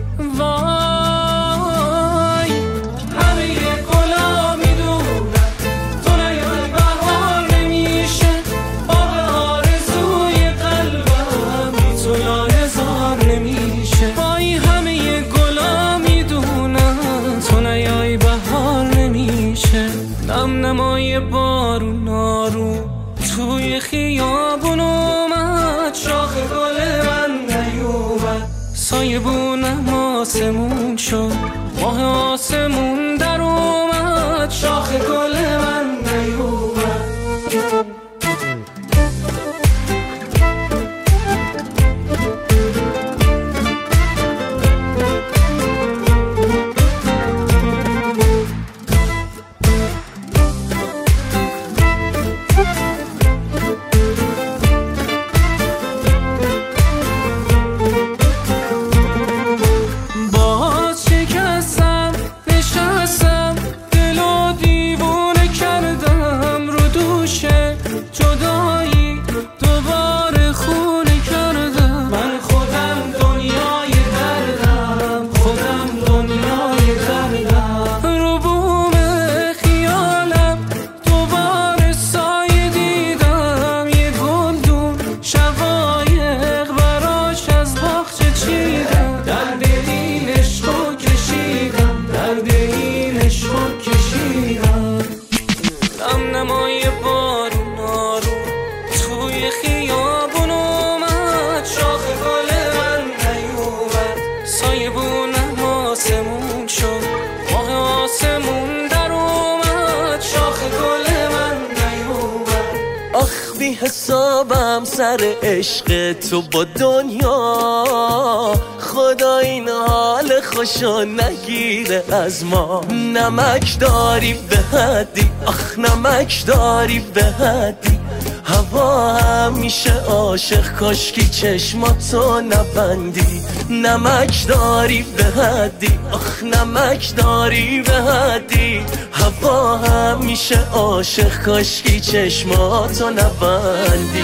وای همه گلا میدونن تو نیای بهار نمیشه باغ آرزوی قلبم بی تو لایزار نمیشه وای همه گلا میدونن تو نیای بهار نمیشه نمای بارون آروم توی خیابون اومد شاخ گل من نیومد سایه بونم آسمون شد ماه آسمون در اومد شاخ گل من نیومد آسمون شد ماه آسمون در اومد شاخ گل من نیومد. آخ بی حسابم سر عشق تو با دنیا، خدا این حال خوشو نگیره از ما. نمک داری به حدی، آخ نمک داری به حدی، هوا همیشه عاشق کاشکی چشماتو نبندی. نمک داری به حدی، آخ نمک داری به حدی، هوا همیشه عاشق کاشکی چشماتو نبندی.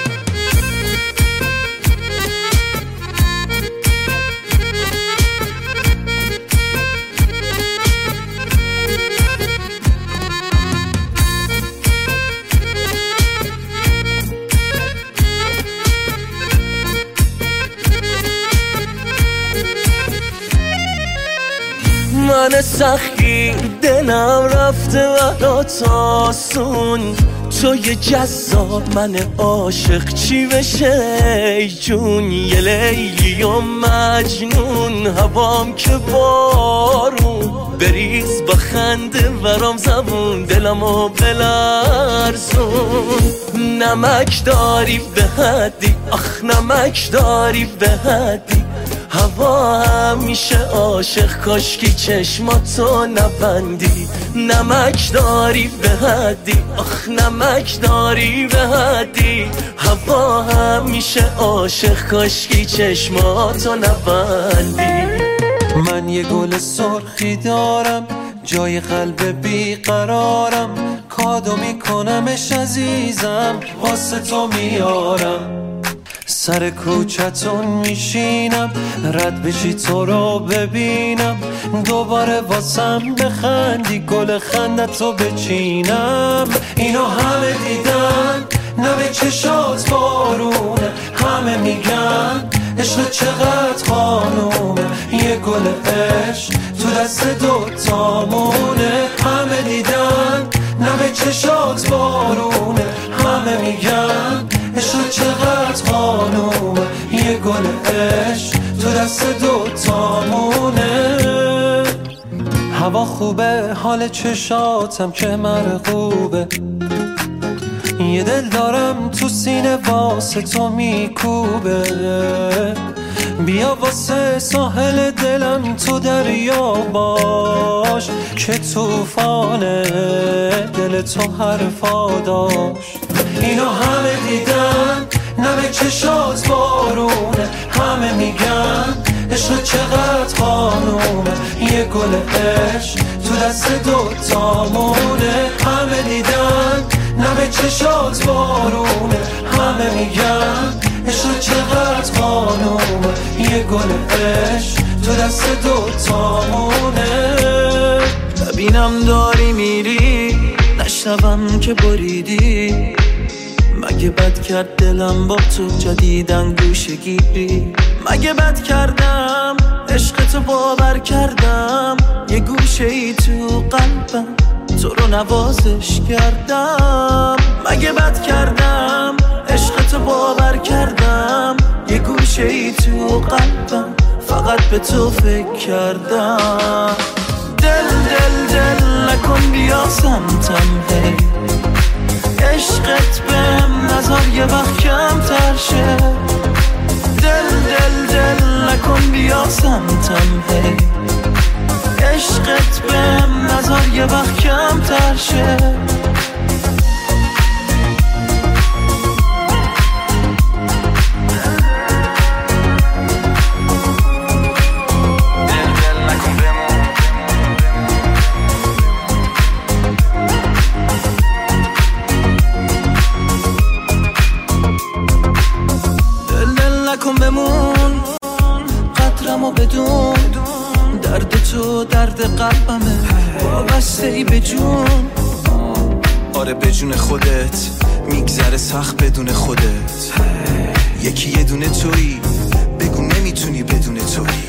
من سخی دلم رفته برات آسون، تو یه جذاب من عاشق چی بشه ای جون. یه لیلی و مجنون هوام که بارون، بریز با خنده ورام زبون دلمو بلرزون. نمک داری به حدی، آخ نمک داری به حدی، هوا همیشه عاشق کاشکی چشماتو نبندی. نمک داری به حدی، آخ نمک داری به حدی، هوا همیشه عاشق کاشکی چشماتو نبندی. من یه گل سرخی دارم جای قلب بیقرارم، کادو میکنمش عزیزم واسه تو میارم. سر کوچتون میشینم رد بشی تو رو ببینم، دوباره واسم بخندی گل خندتو بچینم. اینو همه دیدن نه به چشات بارونه، همه میگن عشق چقدر خانومه، یه گل عشق تو دست دوتامونه. همه دیدن نه به چشات بارونه، همه میگن عشق چقدر خانومه، یه گل عشق تو دست دوتامونه. هوا خوبه حال چشاتم که مرغوبه، یه دل دارم تو سینه واسه تو میکوبه. بیا واسه ساحل دلم تو دریا باش، که توفانه دل تو حرفا داشت. اینو همه دیدن نه به چشات بارونه، همه میگن عشق چقدر خانومه، یه گل عشق تو دست دوتامونه. همه دیدن نه به چشات بارونه، همه میگن عشق چقدر خانومه، یه گل عشق تو دست دوتامونه. ببینم داری میری نشنوم که بریدی، مگه بد کرد دلم با تو جدیدن گوشه گیری. مگه بد کردم عشق تو باور کردم، یه گوشه ای تو قلبم تو رو نوازش کردم. مگه بد کردم عشق تو باور کردم، یه گوشه ای تو قلبم فقط به تو فکر کردم. دل دل دل نکن بیا سمتم هی، عشقت بهم نظر یه وقت کم تر شه. دل دل دل نکن بیا سمتم هی، عشقت بهم نظر یه وقت کم تر شه. نکن بمون قدرمو بدون، درد تو درد قلبمه وابسته ای به جون. آره به جون خودت میگذره سخت بدون خودت، یکی یه دونه تویی بگو نمیتونی بدون تویی.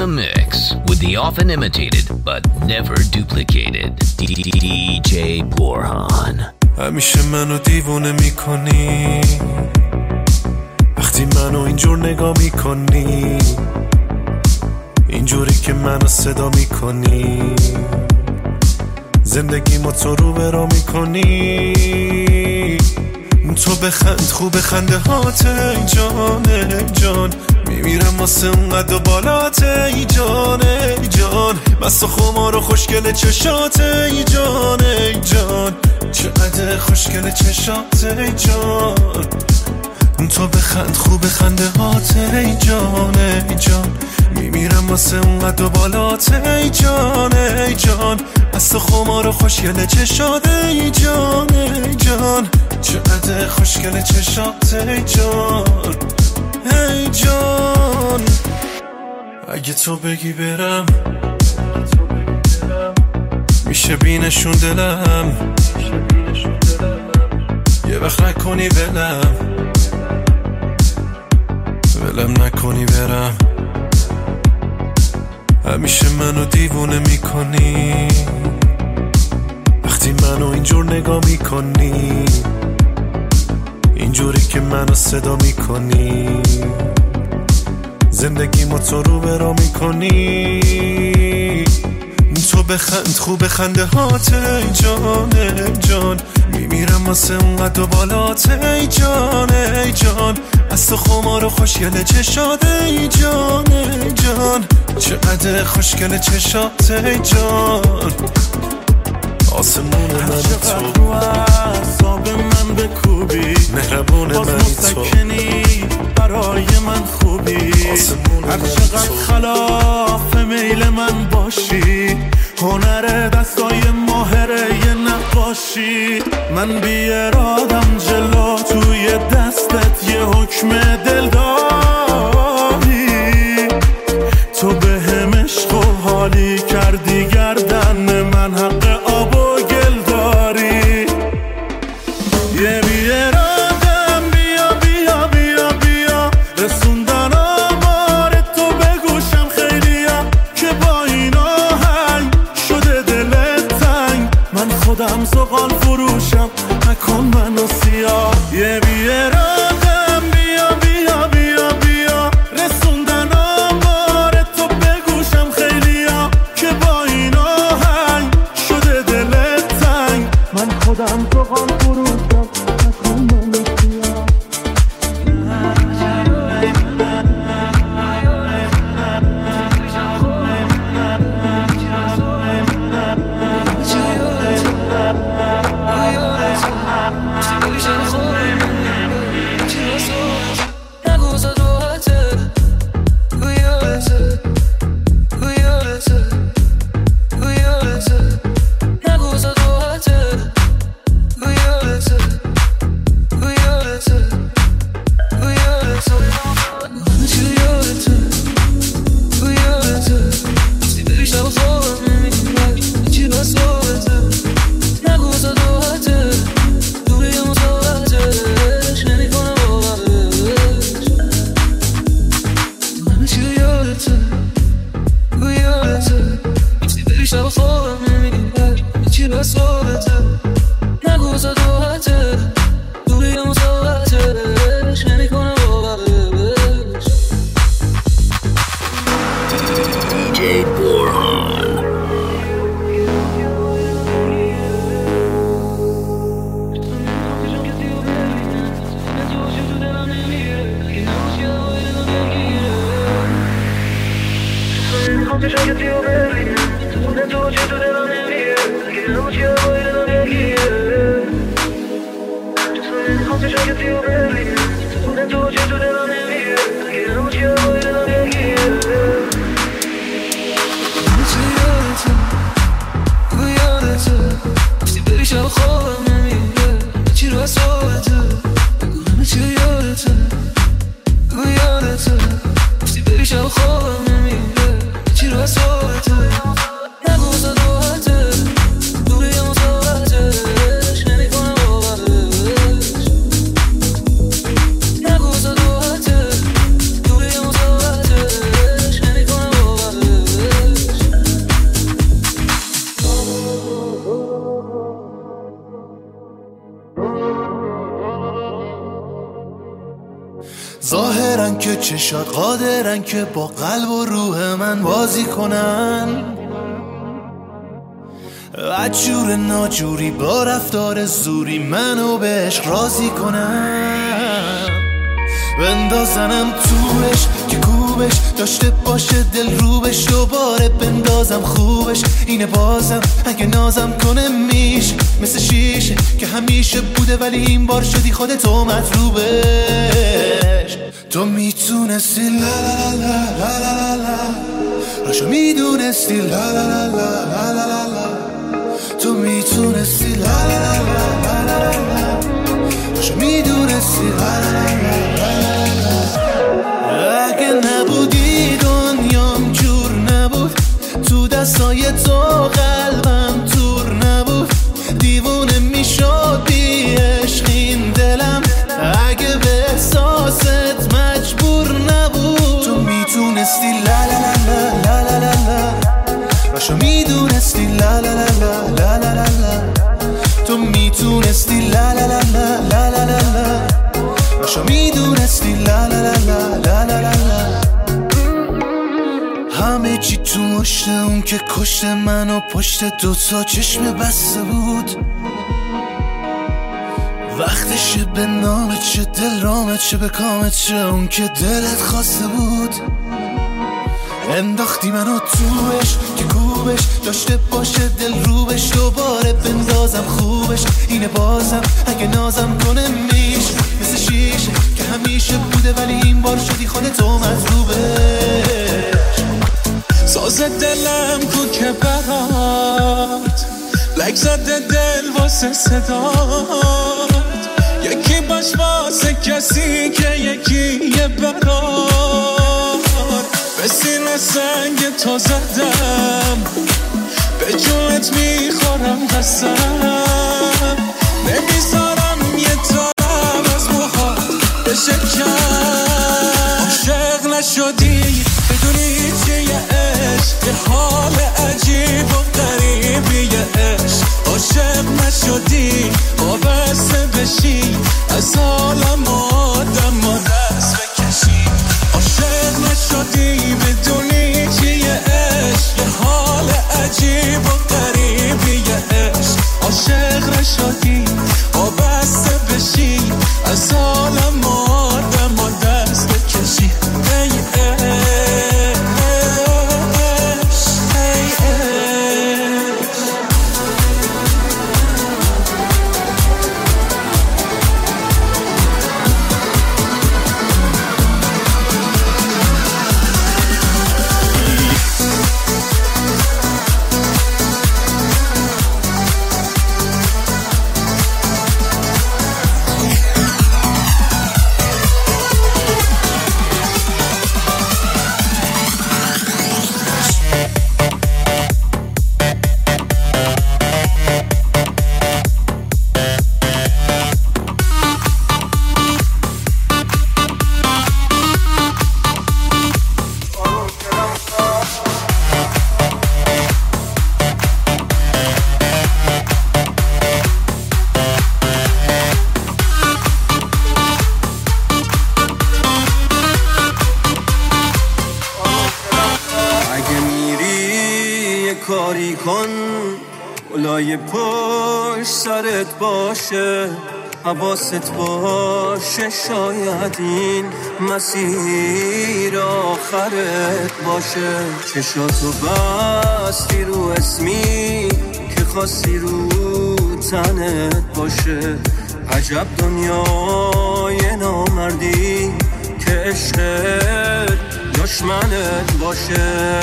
the mix with the often imitated but never duplicated DJ Borhan. همیشه منو دیوونه میکنی وقتی منو اینجور نگاه میکنی، اینجوری که منو صدا میکنی، زندگی ما تو رو برا میکنی. تو بخند خوب خنده هات ای جان ای جان، میمیرم واسه اونقدر بالات ای جان ای جان، مست و خمار و خوشگل چشات ای جان ای جان، چقدر خوشگل چشات ای جان. تو بخند خوب خنده هات ای جان ای جان، میمیرم واسه اونقدر بالات ای جان ای جان، مست و خمار و خوشگل چشات ای جان ای جان، چقدر خوشگل چشات ای جان ای جان. اگه تو بگی برم میشه بینشون دلم، یه وقت نکنی ولم نکنی برم. همیشه منو دیوونه میکنی وقتی منو اینجور نگاه میکنی، اینجوری که منو صدا میکنی، زندگی ما تو رو برا میکنی. تو بخند خوب خنده هات ای جان ای جان، میمیرم واسه اونقدر بالات ای جان ای جان، از تو خمار و خوشگل چشات ای جان ای جان، چقدر خوشگل چشات ای جان. آسمون من تو اعصاب من بکوبی، مهربون من تو برای من خوبی، هر چقدر خلاف میل من باشی، هنر دستای ماهره یه نقاشی. من بی ارادم جلو توی دستت یه حکم دل داری، تو به هم عشق و حالی کردی گردن من حق آب و گل داری. یه بی ارادم بیا بیا بیا بیا، رسوندن آمار تو به گوشم خیلیا، که با این آهنگ شده دلت تنگ، من خودم زغال فروشم نکن منو سیاه. یه بی ارادم بیا بیا بیا بیا، رسوندن آمار تو به گوشم خیلیا، که با این آهنگ شده دلت تنگ، من خودم زغال فروشم نکن منو سیاه. چشات قادرن که با قلب و روح من بازی کنن، عجور ناجوری با رفتار زوری منو به عشق راضی کنن، بندازنم توش که کوبش داشته باشه دل روبش، دوباره بندازم خوبش اینه بازم اگه نازم کنه میشه مثل شیشه که همیشه بوده ولی این بار شدی خودتو مطلوبش. تو میتونستی لا لا لا لا لا لا راشو میدونستی لا لا لا لا لا لا، تو میتونستی لا لا لا لا لا راشو میدونستی لا لا لا لا. اگه نبودی دنیام جور نبود، تو دستای تو قلبم تور نبود، دیوونه میشد بی عشق این دلم اگه به احساست مجبور نبود. تو میتونستی لا لا لا لا لا لا لا باشو میدونستی لا لا لا لا لا لا لا، تو میتونستی لا لا لا لا لا لا لا باشو میدونستی لا لا لا لا لا لا لا. همه چی تو مشت اون که کشت منو پشت دوتا چشم بسته بود، وقتشه به نامت چه دل رامت چه به کامت چه اون که دلت خواسته بود. انداختی منو توش که کوبش داشته باشه دل روبش، دوباره بندازم خوبش اینه بازم اگه نازم کنه میشه مثل شیشه که همیشه بوده ولی این بار شدی خودتو مطلوبش. ساز دلم کو که برات لک زده دل واسه صدات، یکی باش واسه کسی که یکی یه برات، به سینه سنگ تو زدم به جونت میخورم قسم، نمیذارم یه تارم از موهات بشه کم. عاشق نشدی بدونی چیه عشق، یه حال عجیب و غریبیه عشق. عاشق نشدی وابسته بشی از عالم آدم و دست بکشی. عاشق نشدی بدونی چیه عشق، یه حال عجیب و غریبیه عشق. عاشق نشدی وابسته بشی از عالم آدم و دست بکشی. کاری کن لای پشت سرت باشه، حواست باشه شاید این مسیر آخرت باشه. چشاتو بستی رو اسمی که خواستی رو تنت باشه، عجب دنیای نامردی که عشقت دشمنت باشه.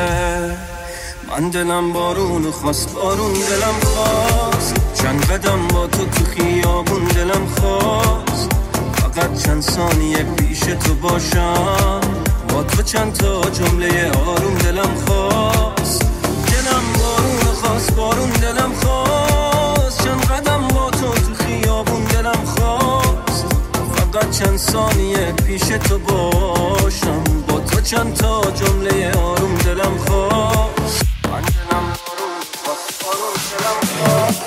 من دلم بارون خواست بارون دلم خواست، چند قدم با تو خیابون دلم خواست، فقط چند ثانیه پیش تو باشم با تو چند تا جمله آروم دلم خواست. دلم بارون خواست بارون دلم خواست، چند قدم با تو خیابون دلم خواست، فقط چند ثانیه پیش تو باشم با تو چند تا جمله آروم دلم خواست. من دلم بارون خواست بارون دلم خواست.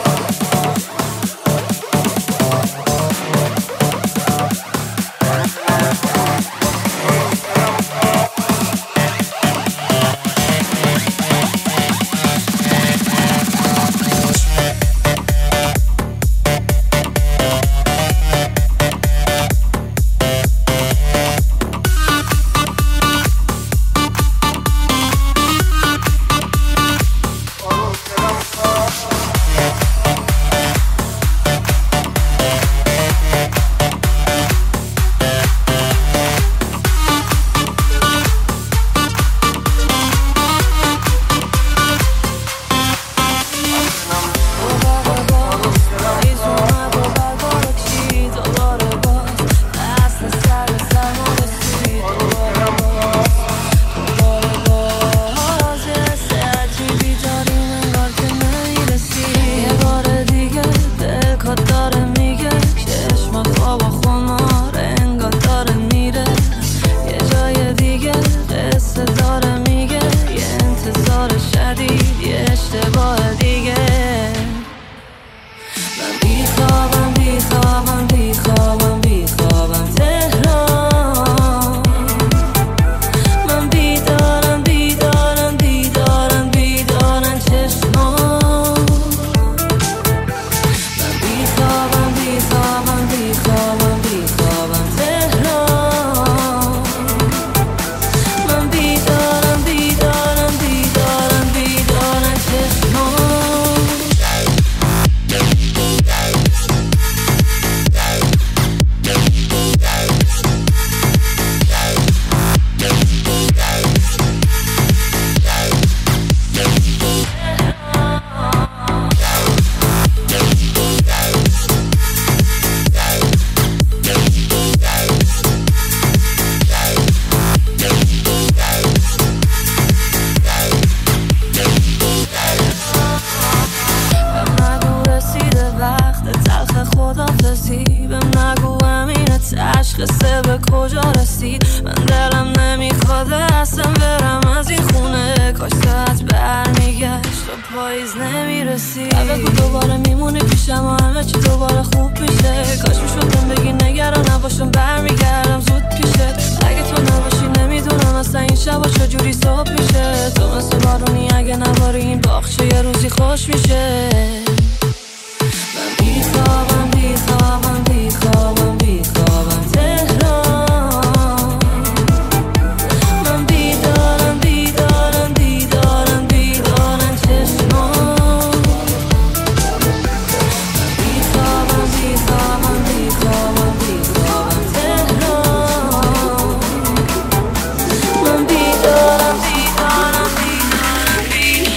داده اصلا برم از این خونه. کاش ساعت برمیگشت و پاییز نمیرسی. بگو دوباره میمونی پیشم و همه چی دوباره خوب میشه. کاش میشدم بگی نگران نباشم برمیگردم زود پیشت. اگه تو نباشی نمیدونم اصلا این شبا چجوری صبح میشه. تو مثل بارونی اگه نباری این باغچه یه روزی خوش میشه. من بیخوابم بیخوابم بیخوابم بیخوابم تهران. من بیدارم بیدارم بیدارم بیدارم چشمان. من بیخوابم بیخوابم بیخوابم بیخوابم تهران. من بیدارم بیدارم بیدارم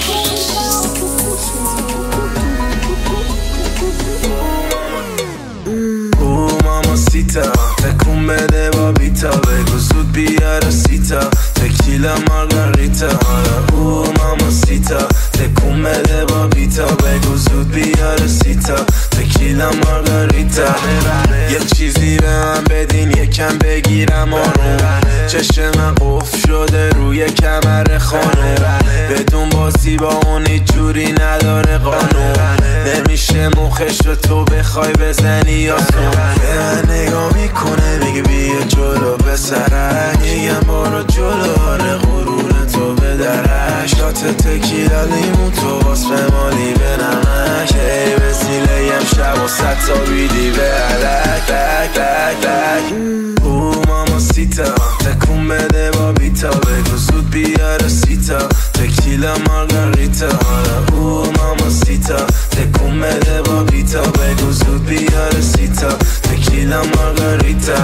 ماماسیتا تکون بده با بیتا. بگو زود بیاره سیتا تکیلا مارگاریتا. او ماماسیتا تکون بده با بیتا. بگو زود بیاره سیتا تکیلا مارگاریتا. یه چیزی به من بدین یکم بگیرم آروم. چشم من قفل شده روی کمر خانم. بدون بازی با اون هیچ جوری نداره قانون. نمیشه مخش رو تو بخوای بزنی یا سون. به من نگاه میکنه میگه بیا جلو به سرک. میگم برو جلو آره غرور تو به درک. شات تکیلا لیمون تو واسه مالی به نمک. ای وسیله یم شب و ست تا بیدی به علک لک لک لک. او ماماسیتا تکون بده با بیتا. بگو زود بیاره سیتا تکیلا مارگاریتا. او ماماسیتا تکون بده با بیتا. بگو زود بیاره سیتا تکیلا مارگاریتا.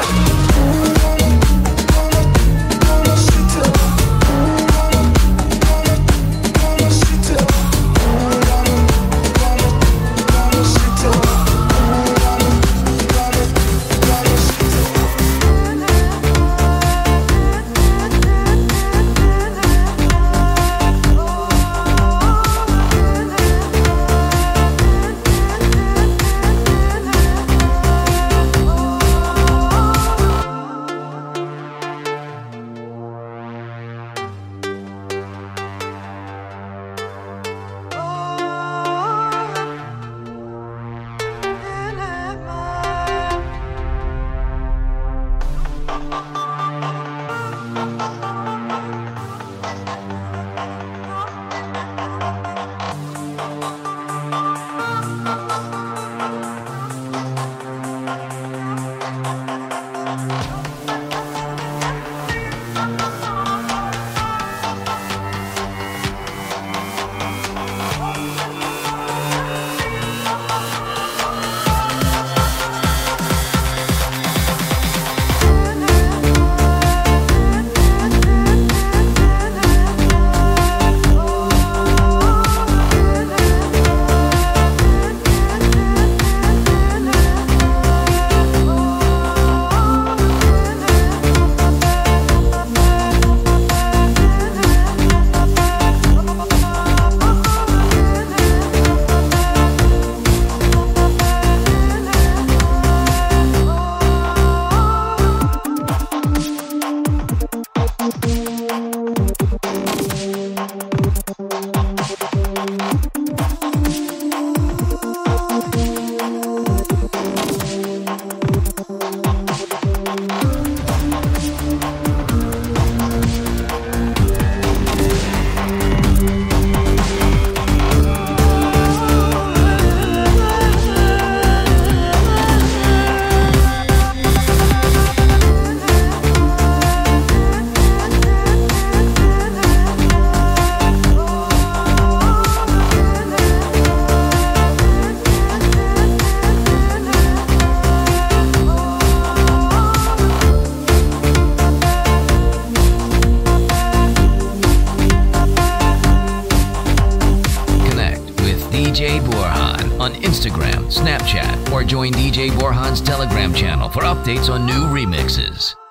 DJ Borhan on Instagram, Snapchat, or join DJ Borhan's Telegram channel for updates on new remixes.